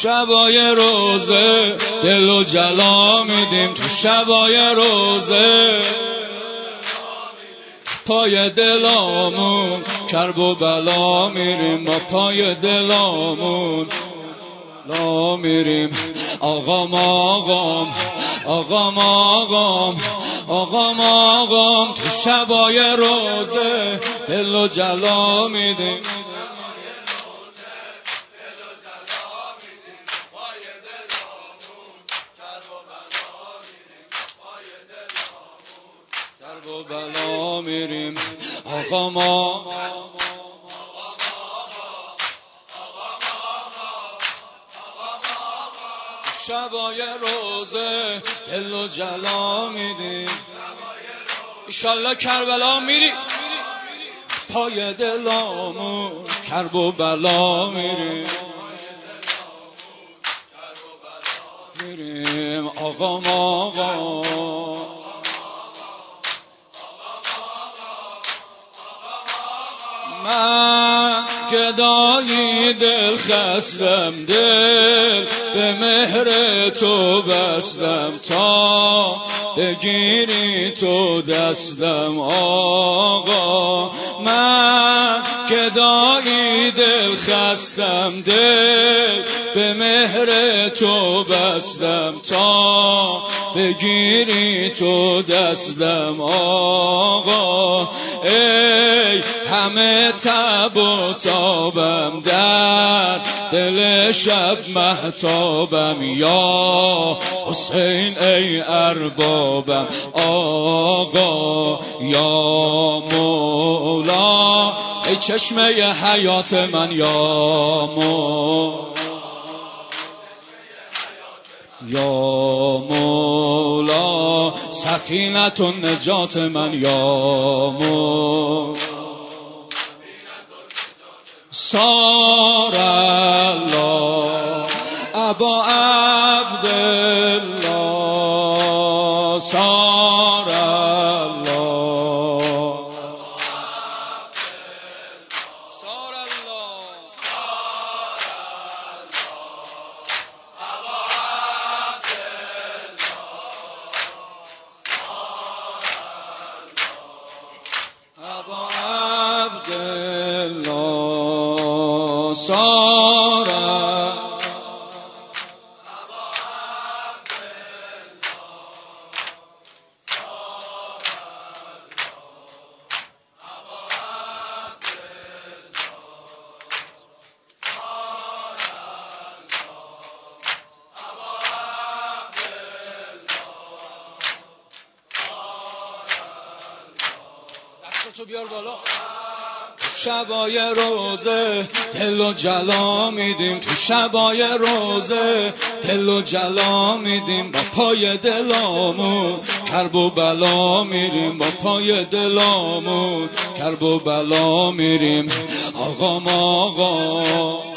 شبای روزه دل و جلا میدیم، تو شبای روزه پای دلامون کرب و بلا میریم، ما پای دلامون لا میریم. آقام آقام آقام آقام آقام آقام، تو شبای روزه دل و جلا میدیم. کرب و بلا میریم. آقام آقام شبای روزه دل و جلا میدیم. ایشالله کربلا میری، پای دلامون کرب و بلا میریم. میریم آقام آقام من گدایی دل خستم، دل به مهر تو بستم، تا بگیری تو دستم. آقا من گدایی دل خستم، دل به مهر تو بستم، تا بگیری تو دستم. آقا ای همه تب و تابم، در دل شب مهتابم، یا حسین ای اربابم. آقا یا مولا ای چشمه حیات من، یا مولا سفینة النجات من، یا مولا صار الله ابا عبدالله، صار الله صار الله ابا عبدالله سارا. دستتو بیار بالا. شبای روزه دل و جلا میدیم، تو شبای روزه دل و جلا میدیم، با پای دلامون کرب و بلا میریم، با پای دلامون کرب و بلا میریم. آقام آقام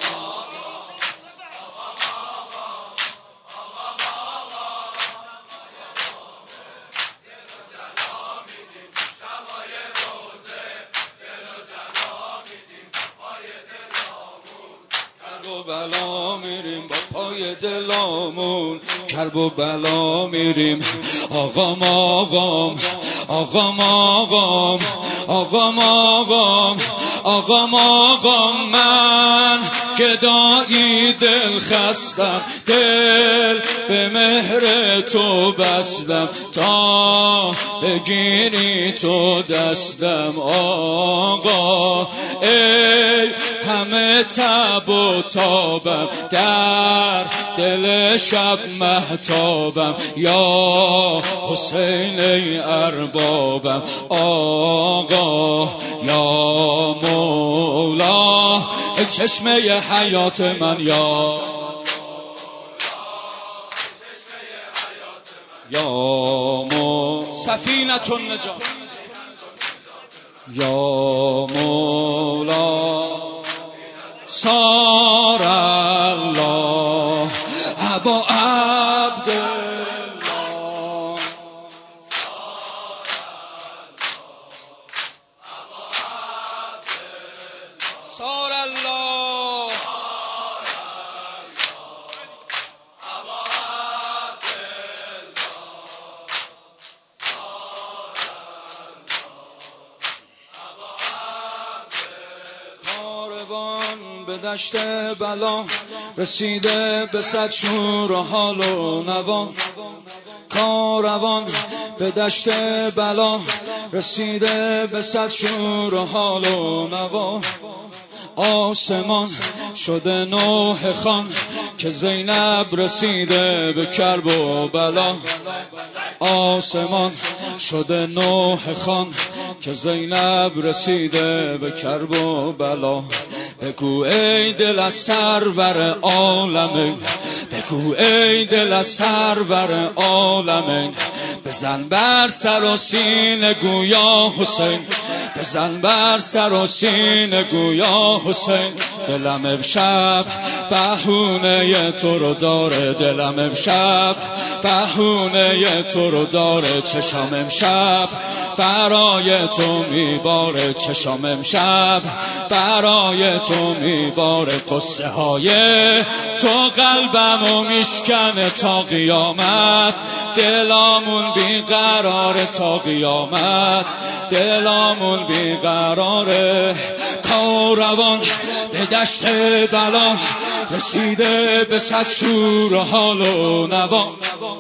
بلا میریم، با پای دلامون کرب و بلا میریم. آقام آقام آقام آقام آقام آقام آقام آقام من گدایی دل خستم، دل به مهر تو بستم، تا بگیری تو دستم. آقا ای همه تب و تابم، در دل شب مهتابم، یا حسین ای اربابم. آقا یا مولا ای چشمه حیات من، یا سفینة النجات، یا مولا صار الله ابا عبدالله، صار الله کاروان به دشت بلا رسیده به صد شور و حال و نوا. کاروان به دشت بلا رسیده به صد شور و حال و نوا. آسمان شده نوح خان که زینب رسیده به کرب و بلا. آسمان شده نوح خان که زینب رسیده به کرب و بلا. بگو ای دل از سرور عالمین، بگو ای دل از سرور عالمین، بزن بر سر و سینه گویا حسین، بزن بر سر و سینه گویا حسین. دلم امشب بهونه تو رو داره، دلم امشب بهونه تو رو داره. چشام امشب برای تو میباره، چشام امشب برای تو میباره. قصه های تو قلبمو میشکنه تا قیامت، دلامون بیقراره تا قیامت، دلامون بیقراره. کاروان به دشت بلا رسیده به صد شور و حال و نوا.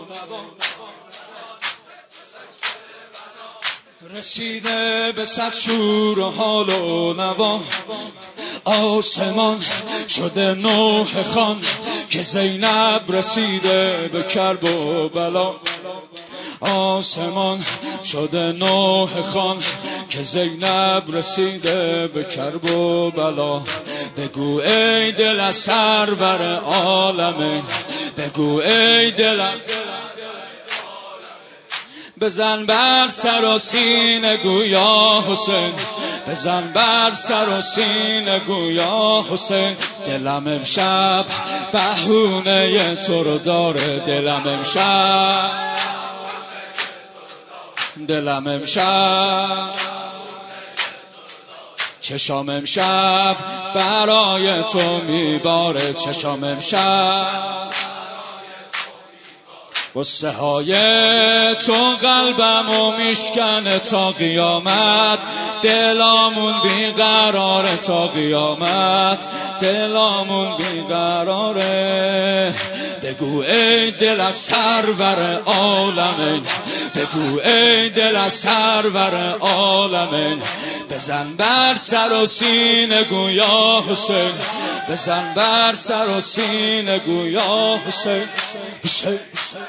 رسیده به صد شور و حال و نوا. آسمان شده نوح خان که زینب رسیده به کرب و بلا. آسمان شده نوح خان که زینب رسیده به کرب و بلا. بگو ای دل از سرور عالمین، بگو ای دل از بزن بر سر و سینه گویا حسین، بزن بر سر و سینه گویا حسین. دلم امشب بهونه تو رو داره، دلم امشب، دلم امشب، چشام امشب برای تو میباره، چشام امشب. قصه های تو قلبمو میشکنه تا قیامت، دلامون بیقراره تا قیامت، دلامون بیقراره. بگو ای دل از سرور عالمین، بگو ای دل از سرور عالمین، بزن بر سر و سینه گویا حسین، بزن بر سر و سینه گویا حسین. حسین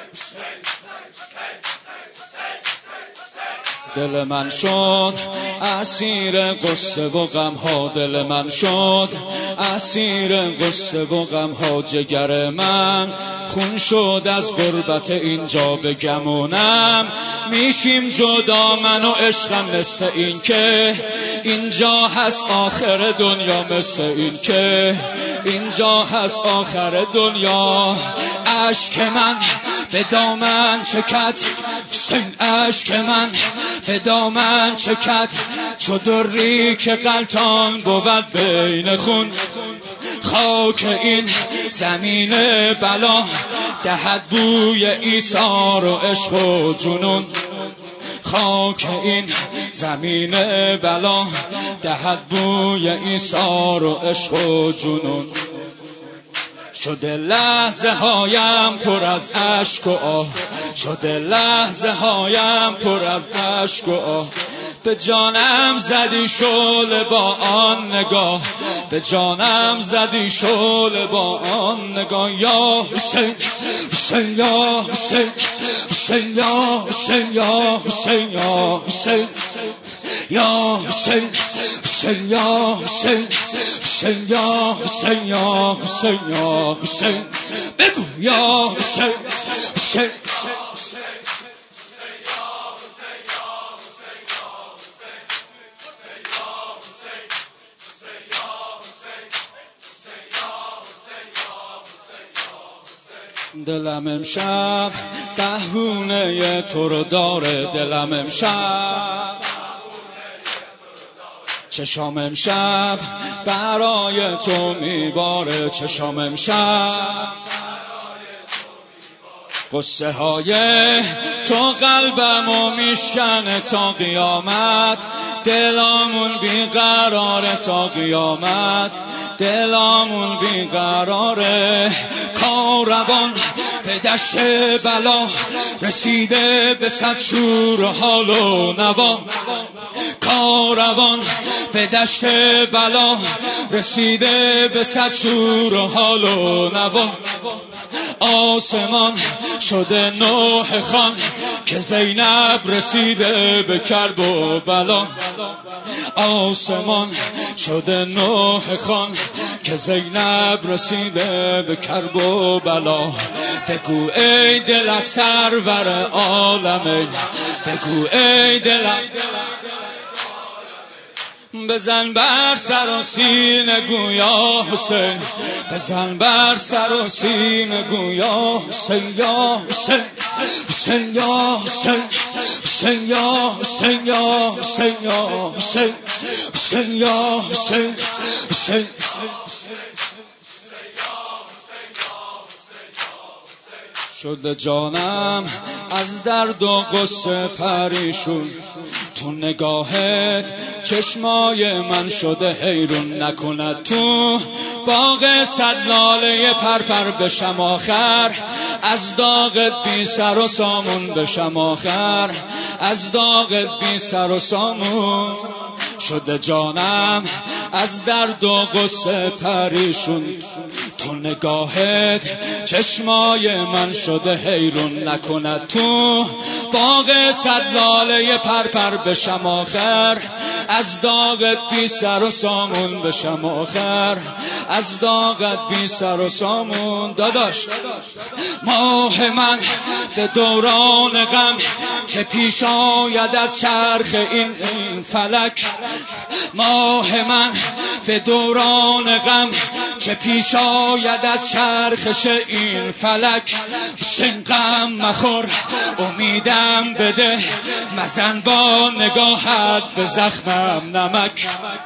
دل من شد اسیر قصه و غم ها، دل من شد اسیر قصه و غم ها. جگر من خون شد از غربت اینجا به گمونم، میشیم جدا من و عشقم مثل این که اینجا هست آخر دنیا، مثل این که اینجا هست آخر دنیا. اشک من به دامن چکد حسین، اشک من به دامن چکد چو دری که غلطان بود بین خون. خاک این زمین بلا دهد بوی ایثار و عشق و جنون. خاک این زمین بلا دهد بوی ایثار و عشق و جنون. شده لحظه هایم پر از اشک و آه، شده لحظه هایم پر از اشک و آه. به جانم زدی شعله با آن نگاه، به جانم زدی شعله با آن نگاه. یا حسین حسین یا حسین، حسین یا حسین یا حسین یا حسین، یا حسین حسین یا حسین، حسین یا حسین یا حسین یا حسین. بگو یا حسین حسین. دلم امشب بهونه تو رو داره، دلم امشب، چشام امشب برای تو میباره، چشام امشب. قصه های تو قلبمو میشکنه تا قیامت، دلامون بیقراره تا قیامت، دلامون بیقراره. کاروان به دشت بلا رسیده به صد شور حال و نوا، کاروان به دشت بلا رسیده به صد شور حال و نوا. آسمان شده نوح خان که زینب رسیده به کرب و بلا، آسمان شده نوح خان که زینب رسیده به کرب و بلا. بگو ای دل از سرور عالم، بگو ای دل از بزن بر سر و سینه گویا حسین، بزن بر سر و سینه گویا حسین، یا حسین، حسین یا حسین، حسین یا حسین، یا حسین یا حسین، حسین یا حسین، حسین. شده جانم از درد و غصه پریشون، تو نگاهت چشمای من شده حیرون. نکند تو باغ صد لاله پرپر بشم آخر، از داغت بی سر و سامون بشم آخر، از داغت بی سر و سامون. شده جانم از درد و غصه پریشون، تو نگاهت چشمای من شده حیرون. نکند تو باغ صد لاله پرپر بشم آخر، از داغت بی سر و سامون بشم آخر، از داغت بی سر و سامون. داداش ماه من به دوران غم که پیش آید از چرخ این فلک، ماه من به دوران غم که پیش آید از چرخش این فلک. حسین غم مخور امیدم بده، مزن با نگاهت به زخمم نمک.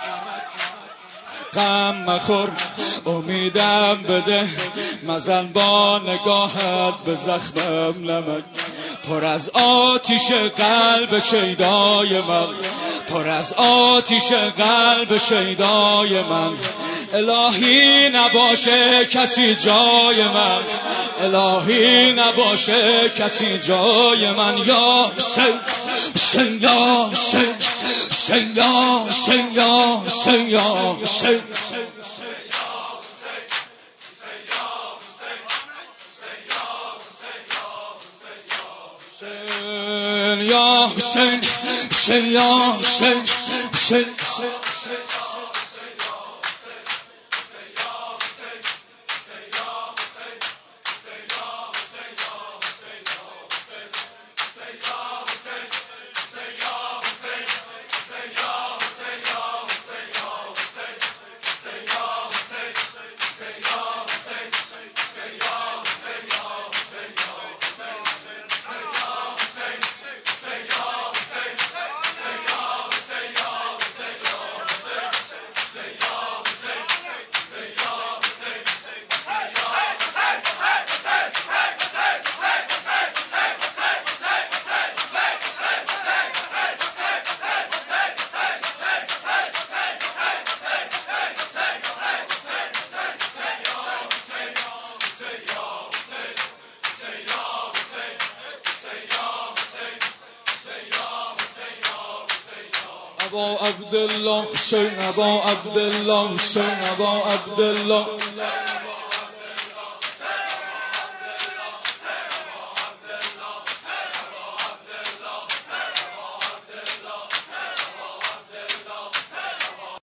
غم مخور امیدم بده، مزن با نگاهت به زخمم نمک. پر از آتیش قلب شیدای من، پر از آتیش قلب شیدای من. الهی نباشه کسی جای من، الهی نباشه کسی جای من. یا حسین، حسین یا حسین، حسین یا حسین، یا حسین یا حسین. یا حسین، حسین یا حسین، حسین. ابا عبدالله حسین، ابا عبدالله حسین، ابا عبدالله.